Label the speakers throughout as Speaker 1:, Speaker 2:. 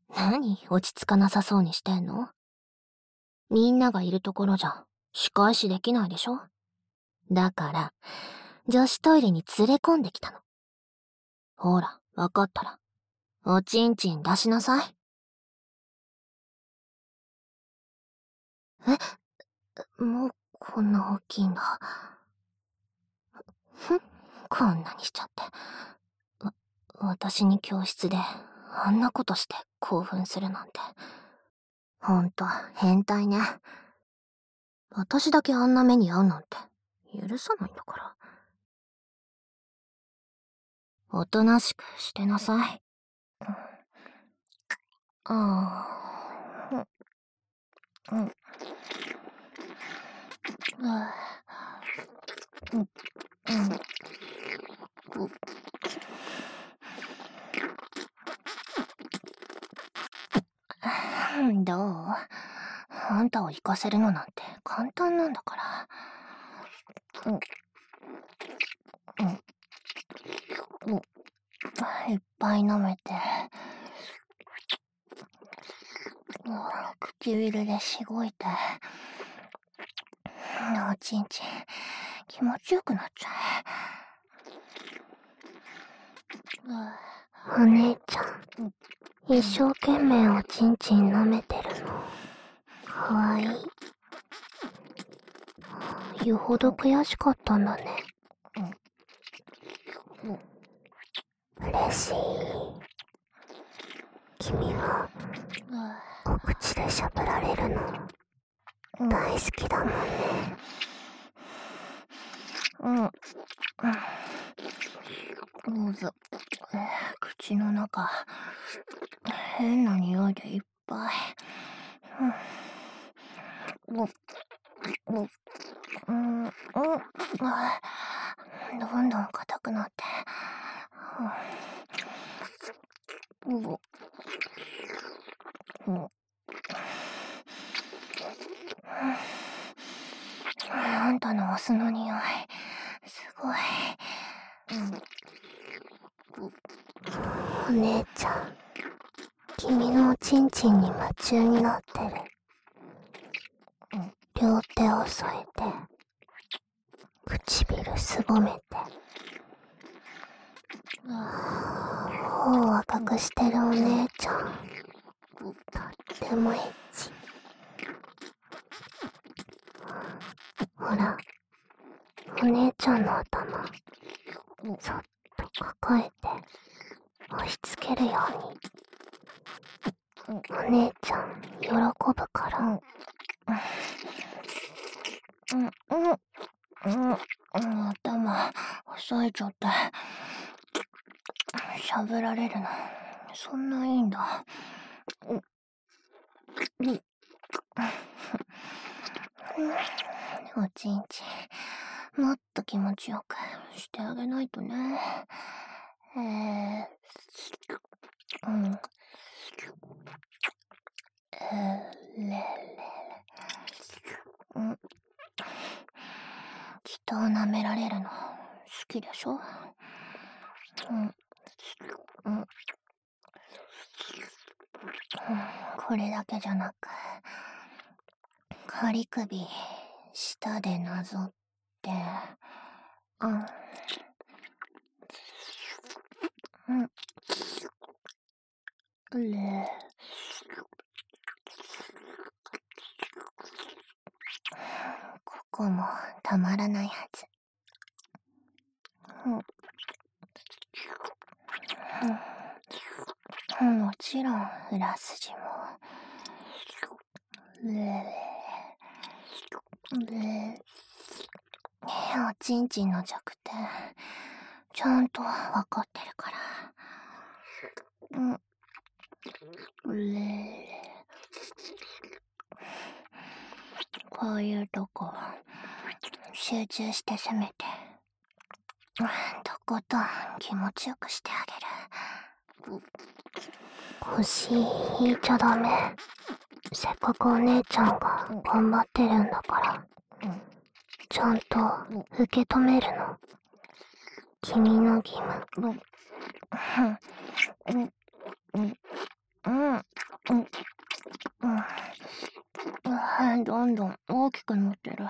Speaker 1: 何落ち着かなさそうにしてんの？みんながいるところじゃ仕返しできないでしょ？だから、女子トイレに連れ込んできたの。ほら、わかったら、おちんちん出しなさい。もうこんな大きいんだ。こんなにしちゃって。私に教室であんなことして興奮するなんて。ほんと、変態ね。私だけあんな目に遭うなんて許さないんだから。おとなしくしてなさい。ああ。うん。どう？あんたを行かせるのなんて簡単なんだから。いっぱい舐めて。唇でしごいて。おちんちん気持ちよくなっちゃう。お姉ちゃん、一生懸命おちんちん舐めてるの。かわいい。よほど悔しかったんだね。嬉しい。君はお口でしゃぶられるの大好きだもんね。どうぞ。口の中変な匂いでいっぱい。どんどん硬くなって。あんたのオスの匂いすごい。お姉ちゃん、君のおちんちんに夢中になってる。両手を添えて唇すぼめて頬を赤くしてるお姉ちゃん、とってもエッチ。ほら、お姉ちゃんの頭そっと抱えて押し付けるように。お姉ちゃん喜ぶから。頭押さえちゃって。しゃぶられるのそんないいんだ。おちんちんもっと気持ちよくしてあげないとね。人を舐められるの好きでしょ？これだけじゃなく、仮首舌でなぞって、ここもたまらないはず。もちろん裏筋も。おちんちんの弱点ちゃんとわかってるから。こういうとこ集中して攻めて、とことん気持ちよくしてあげる。腰引いちゃダメ。せっかくお姉ちゃんが頑張ってるんだから、ちゃんと受け止めるの君の義務。 うん、どんどん大きくなってる。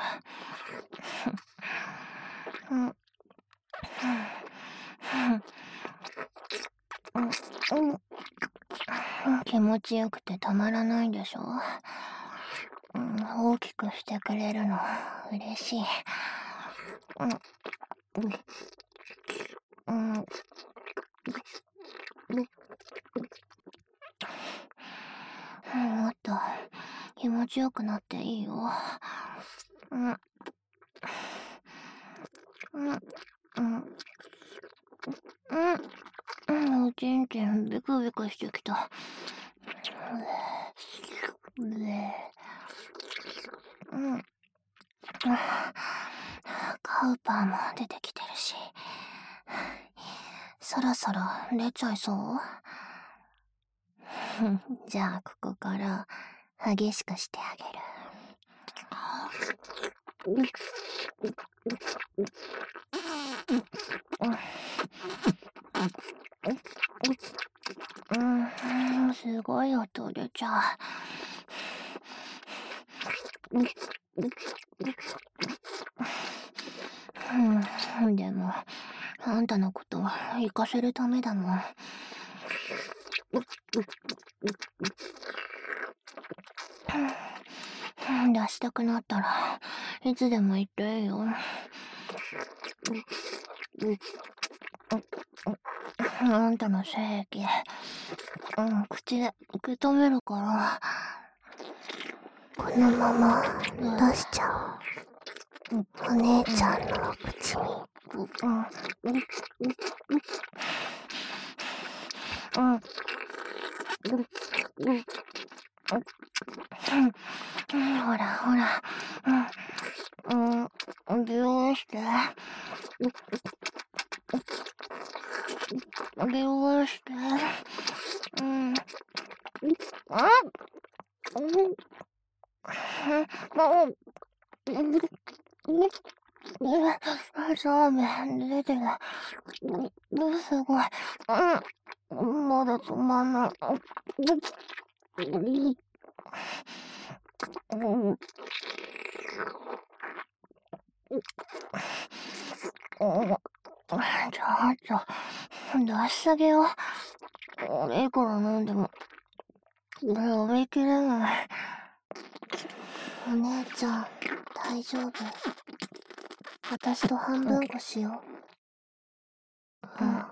Speaker 1: うん、気持ちよくてたまらないでしょ。大きくしてくれるの嬉しい。もっと気持ちよくなっていいよ。おちんちんビクビクしてきた。カウパーも出てきてるし、そろそろ出ちゃいそう？じゃあここから激しくしてあげる。すごい音出ちゃう。でもあんたのこと行かせるためだもん。出したくなったらいつでも言っていいよ。あんたの精液、口で受け止めるから。このまま出しちゃう。お姉ちゃんの口に。ほらほら。ビューして。ビューして。そうめん出てる。すごい。まだ止まんない。ちょっと、出しすぎよ。いくら飲んでも、飲みきれない。お姉ちゃん、大丈夫？私と半分こしよう。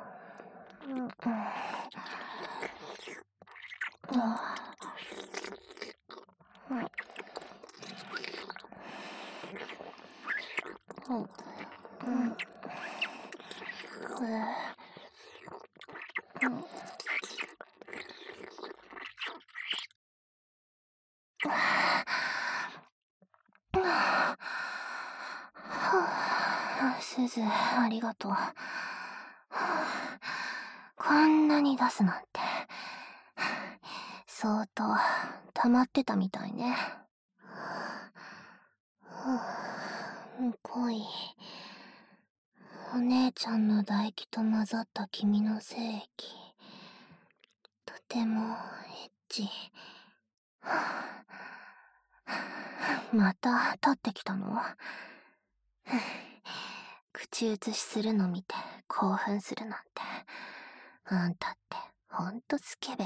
Speaker 1: すず、ありがとう。こんなに出すなんて。相当溜まってたみたいね。濃い。お姉ちゃんの唾液と混ざった君の精液。とてもエッチ。また立ってきたの？口移しするの見て興奮するなんて。あんたってほんとスケベ。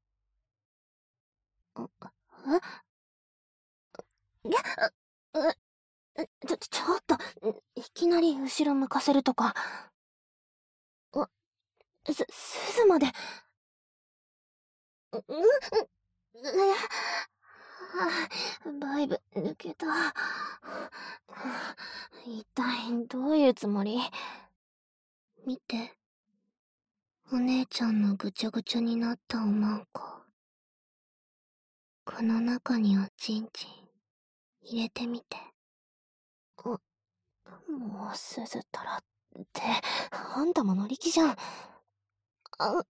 Speaker 1: ちょっと、いきなり後ろ向かせるとか。すずまで。バイブ抜けた。一体どういうつもり？見て。お姉ちゃんのぐちゃぐちゃになったおまんこ。この中におちんちん入れてみて。もうすずったらって、あんたも乗り気じゃん。お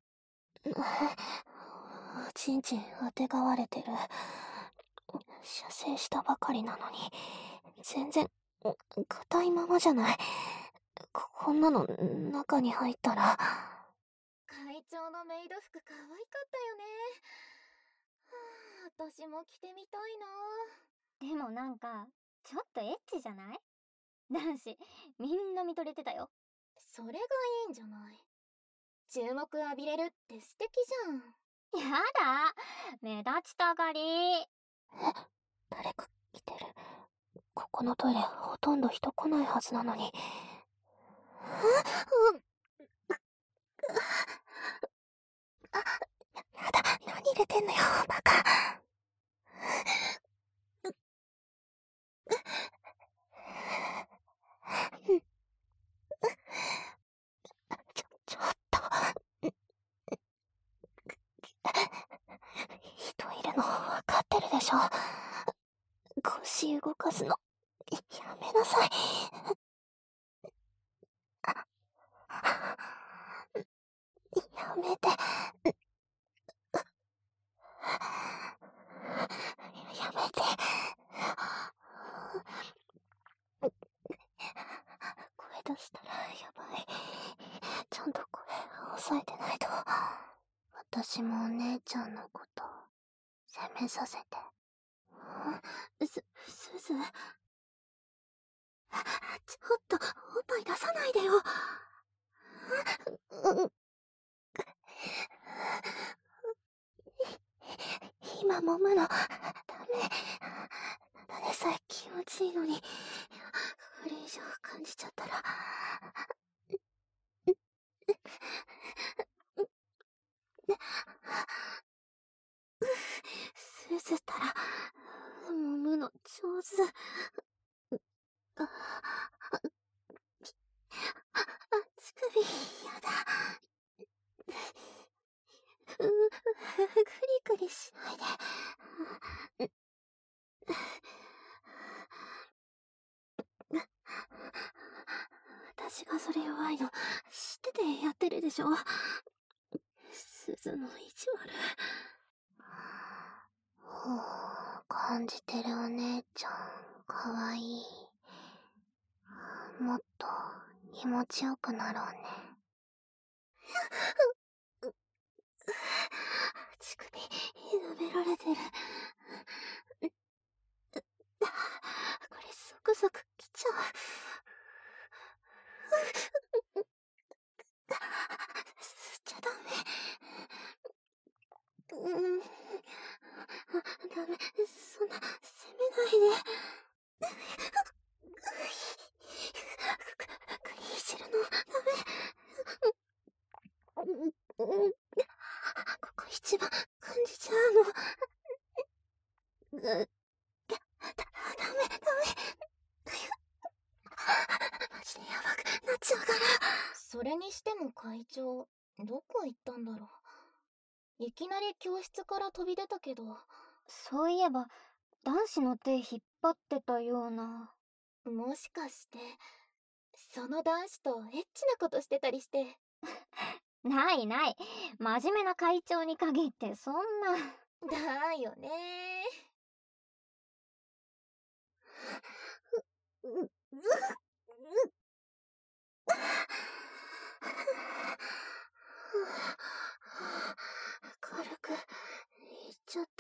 Speaker 1: ちんちんあてがわれてる。射精したばかりなのに、全然、硬いままじゃない。こんなの中に入ったら。
Speaker 2: 会長のメイド服可愛かったよね。 私も着てみたいな。
Speaker 3: でもなんか、ちょっとエッチじゃない？男子、みんな見とれてたよ。
Speaker 2: それがいいんじゃない。注目浴びれるって素敵じゃん。
Speaker 3: やだ、目立ちたがり。
Speaker 1: 誰か来てる。ここのトイレほとんど人来ないはずなのに。やだ、何入れてんのよ、バカ。ちょっと。人いるの分かってるでしょ。腰動かすのやめなさい。やめて。やめて。声出したらやばい。ちゃんと声抑えてないと。私もお姉ちゃんのこと責めさせて。すず。ちょっとおっぱい出さないでよ。今揉むのダメ。ただでさえ気持ちいいのに、これ以上感じちゃったら。すずったら揉むの上手。乳首やだ。グリグリしないで。私がそれ弱いの知っててやってるでしょ。すずの意地悪。感じてるお姉ちゃんかわいい。もっと気持ちよくなろうね。乳首舐められてる。これゾクゾクきちゃう。吸っちゃダメ。ダメ、そんな責めないで。クリーしてるのダメ。ここ一番感じちゃうの。ダメ。マジでやばくなっちゃうから。
Speaker 2: それにしても会長、どこ行ったんだろう。いきなり教室から飛び出たけど。
Speaker 3: そういえば、男子の手引っ張ってたような。
Speaker 2: もしかして、その男子とエッチなことしてたりして。
Speaker 3: ないない。真面目な会長に限ってそんな。
Speaker 2: だよね
Speaker 1: 軽くいっちゃった。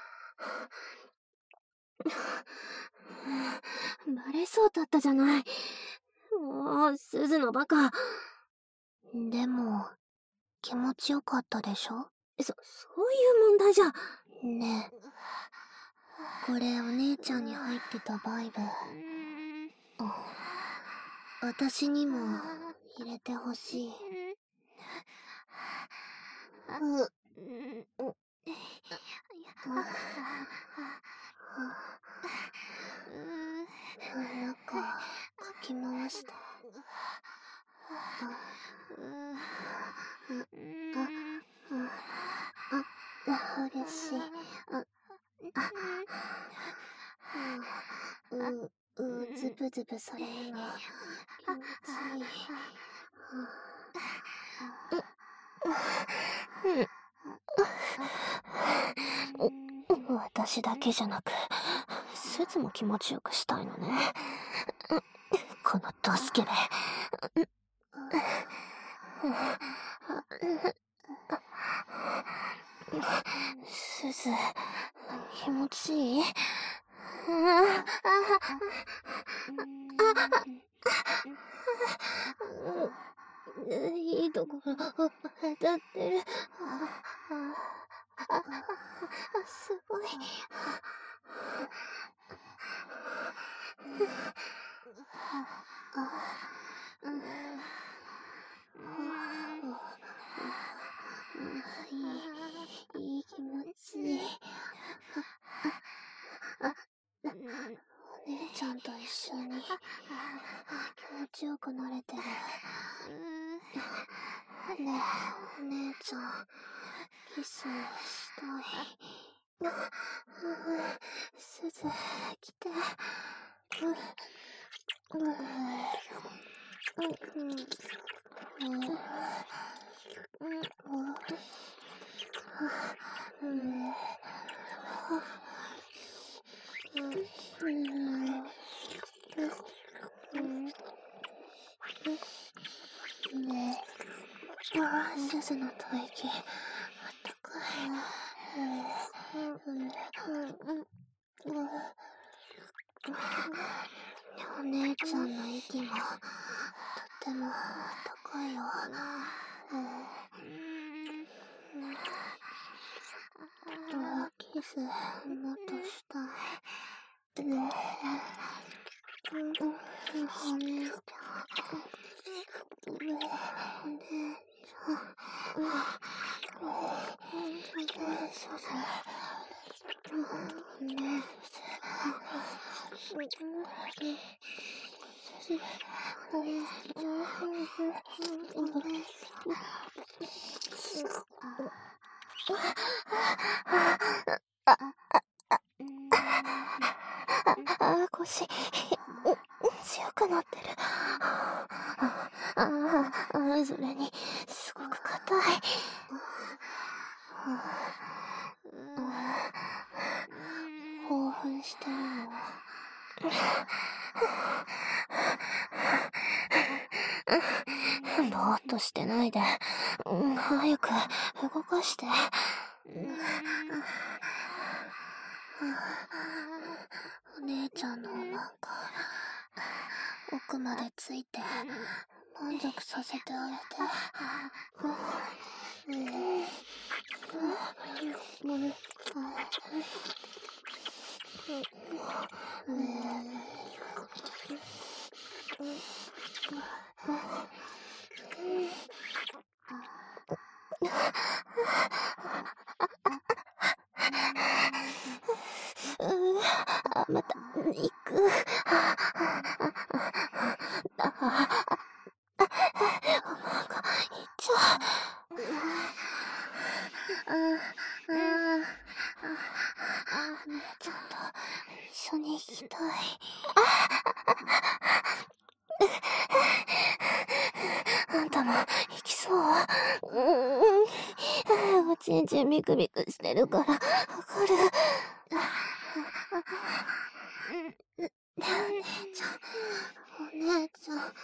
Speaker 1: バレそうだったじゃない。もう、すずのバカ。でも、気持ちよかったでしょ？そういう問題じゃ。ねえ。これお姉ちゃんに入ってたバイブ。私にも入れてほしい。中、かき回して。嬉しい。ズブズブされるの気持ちいい。私だけじゃなく、すずも気持ちよくしたいのね。このドスケベ。 すず、気持ちいい？いいところ当たってる。すごい。いい気持ちいい。お姉ちゃんと一緒に気持ちよくなれてる。ねえ、お姉ちゃん、キスしたい。すず、来て。ねえ、すずの吐息、あったかい。お姉ちゃんの息もとってもあったかいよ。キスもっとしたい。ねえ、お姉ちゃん。お姉ち腰、強くなってる。それに、すごく硬い。興奮してるの？ぼーっとしてないで、早く動かして。お姉ちゃんのおなんか奥までついて満足させてあげて。また行く。なんか行っちゃう。姉ちゃんと一緒に行きたい。あんたも行きそう？おちんちんビクビクしてるからわかる。ねえ、お姉ちゃん、お姉ちゃん。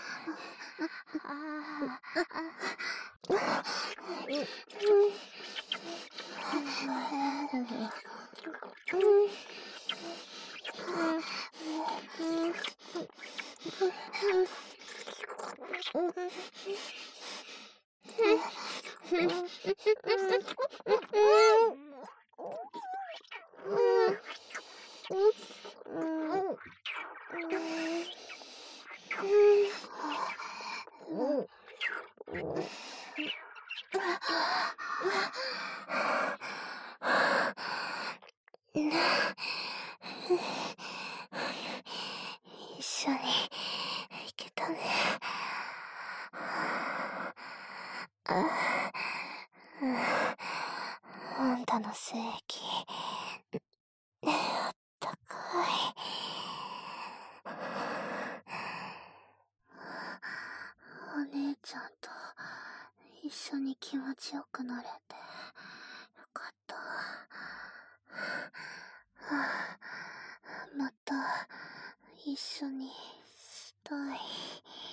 Speaker 1: 一緒に行けたね。あんたの精液、あったかい。お姉ちゃんと一緒に気持ちよくなれてよかった。また一緒にしたい。